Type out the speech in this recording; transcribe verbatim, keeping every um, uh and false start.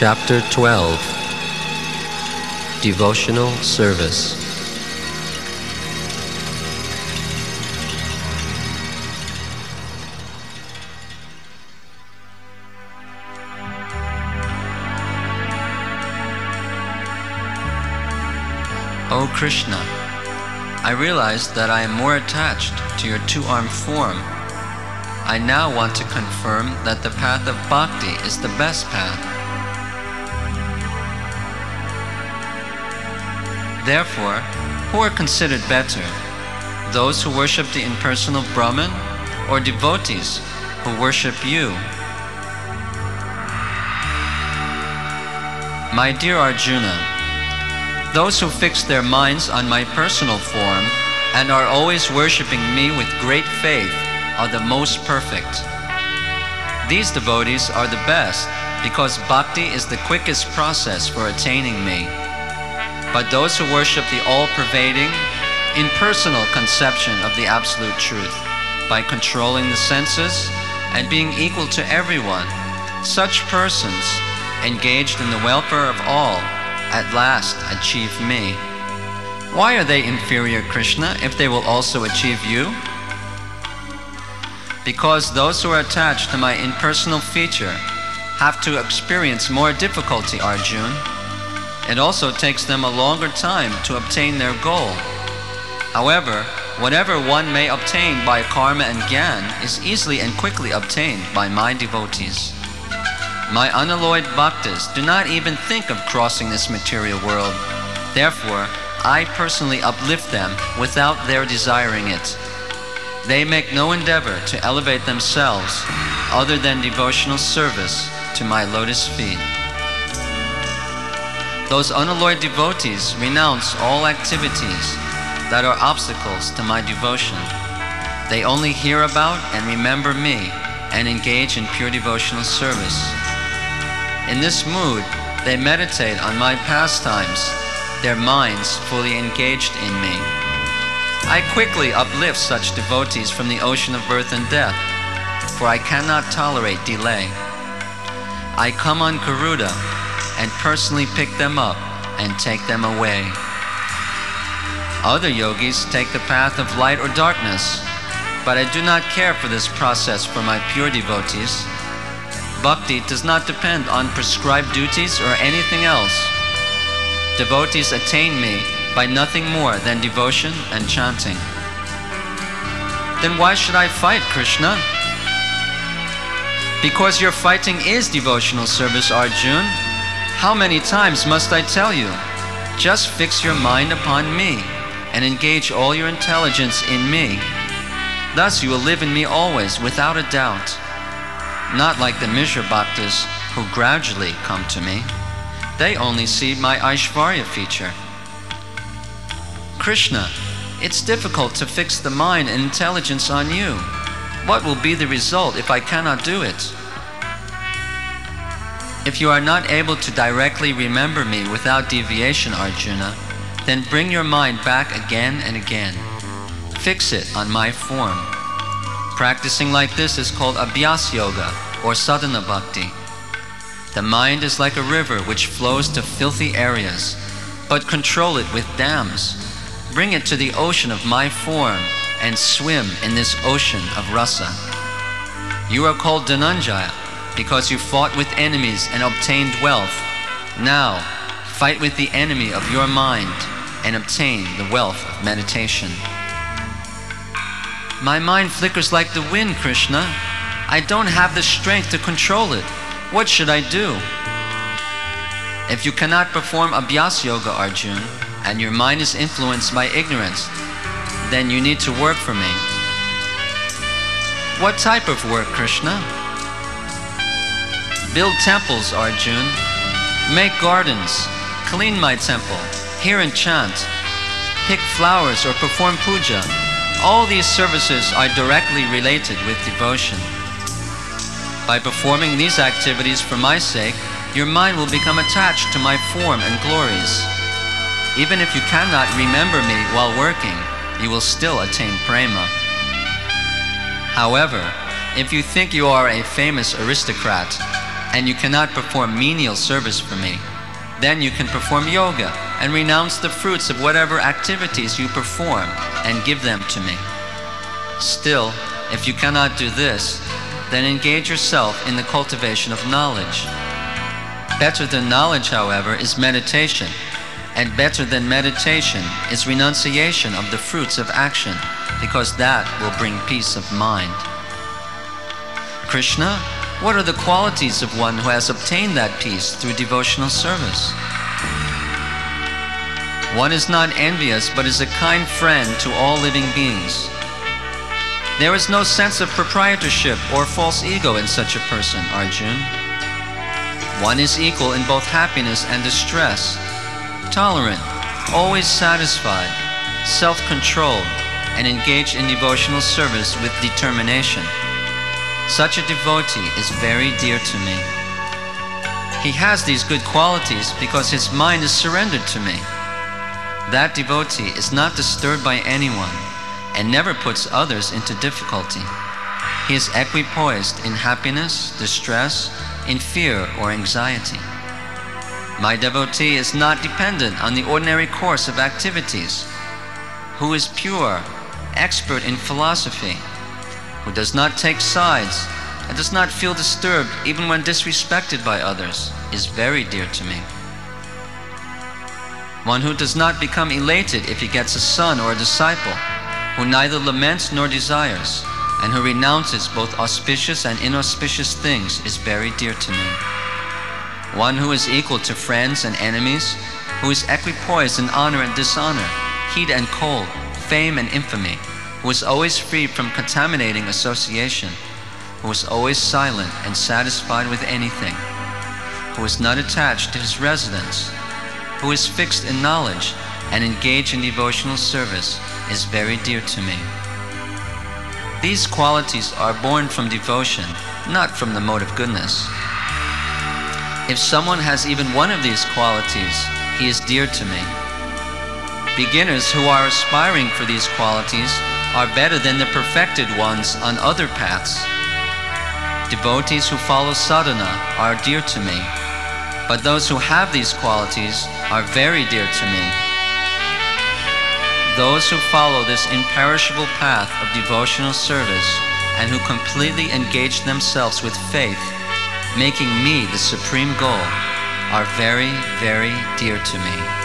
Chapter twelve. Devotional Service. O Krishna, I realize that I am more attached to your two-armed form. I now want to confirm that the path of bhakti is the best path. Therefore, who are considered better, those who worship the impersonal Brahman or devotees who worship you? My dear Arjuna, those who fix their minds on my personal form and are always worshipping me with great faith are the most perfect. These devotees are the best because bhakti is the quickest process for attaining me. But those who worship the all-pervading, impersonal conception of the absolute truth by controlling the senses and being equal to everyone, such persons, engaged in the welfare of all, at last achieve me. Why are they inferior, Krishna, if they will also achieve you? Because those who are attached to my impersonal feature have to experience more difficulty, Arjuna. It also takes them a longer time to obtain their goal. However, whatever one may obtain by karma and gyan is easily and quickly obtained by my devotees. My unalloyed bhaktas do not even think of crossing this material world. Therefore, I personally uplift them without their desiring it. They make no endeavor to elevate themselves other than devotional service to my lotus feet. Those unalloyed devotees renounce all activities that are obstacles to my devotion. They only hear about and remember me and engage in pure devotional service. In this mood, they meditate on my pastimes, their minds fully engaged in me. I quickly uplift such devotees from the ocean of birth and death, for I cannot tolerate delay. I come on Garuda and personally pick them up and take them away. Other yogis take the path of light or darkness, but I do not care for this process for my pure devotees. Bhakti does not depend on prescribed duties or anything else. Devotees attain me by nothing more than devotion and chanting. Then why should I fight, Krishna? Because your fighting is devotional service, Arjuna. How many times must I tell you? Just fix your mind upon me and engage all your intelligence in me. Thus you will live in me always without a doubt. Not like the Mishra Bhaktas who gradually come to me. They only see my Aishvarya feature. Krishna, it's difficult to fix the mind and intelligence on you. What will be the result if I cannot do it? If you are not able to directly remember me without deviation, Arjuna, then bring your mind back again and again. Fix it on my form. Practicing like this is called Abhyas Yoga or Sadhana Bhakti. The mind is like a river which flows to filthy areas, but control it with dams. Bring it to the ocean of my form and swim in this ocean of rasa. You are called Dhananjaya because you fought with enemies and obtained wealth. Now, fight with the enemy of your mind and obtain the wealth of meditation. My mind flickers like the wind, Krishna. I don't have the strength to control it. What should I do? If you cannot perform Abhyas Yoga, Arjuna, and your mind is influenced by ignorance, then you need to work for me. What type of work, Krishna? Build temples, Arjuna. Make gardens. Clean my temple. Hear and chant. Pick flowers or perform puja. All these services are directly related with devotion. By performing these activities for my sake, your mind will become attached to my form and glories. Even if you cannot remember me while working, you will still attain prema. However, if you think you are a famous aristocrat, and you cannot perform menial service for me, then you can perform yoga and renounce the fruits of whatever activities you perform and give them to me. Still, if you cannot do this, then engage yourself in the cultivation of knowledge. Better than knowledge, however, is meditation, and better than meditation is renunciation of the fruits of action, because that will bring peace of mind. Krishna, what are the qualities of one who has obtained that peace through devotional service? One is not envious, but is a kind friend to all living beings. There is no sense of proprietorship or false ego in such a person, Arjun. One is equal in both happiness and distress, tolerant, always satisfied, self-controlled, and engaged in devotional service with determination. Such a devotee is very dear to me. He has these good qualities because his mind is surrendered to me. That devotee is not disturbed by anyone and never puts others into difficulty. He is equipoised in happiness, distress, in fear or anxiety. My devotee is not dependent on the ordinary course of activities, who is pure, expert in philosophy, who does not take sides and does not feel disturbed even when disrespected by others, is very dear to me. One who does not become elated if he gets a son or a disciple, who neither laments nor desires, and who renounces both auspicious and inauspicious things, is very dear to me. One who is equal to friends and enemies, who is equipoised in honor and dishonor, heat and cold, fame and infamy, who is always free from contaminating association, who is always silent and satisfied with anything, who is not attached to his residence, who is fixed in knowledge and engaged in devotional service, is very dear to me. These qualities are born from devotion, not from the mode of goodness. If someone has even one of these qualities, he is dear to me. Beginners who are aspiring for these qualities are better than the perfected ones on other paths. Devotees who follow sadhana are dear to me, but those who have these qualities are very dear to me. Those who follow this imperishable path of devotional service and who completely engage themselves with faith, making me the supreme goal, are very, very dear to me.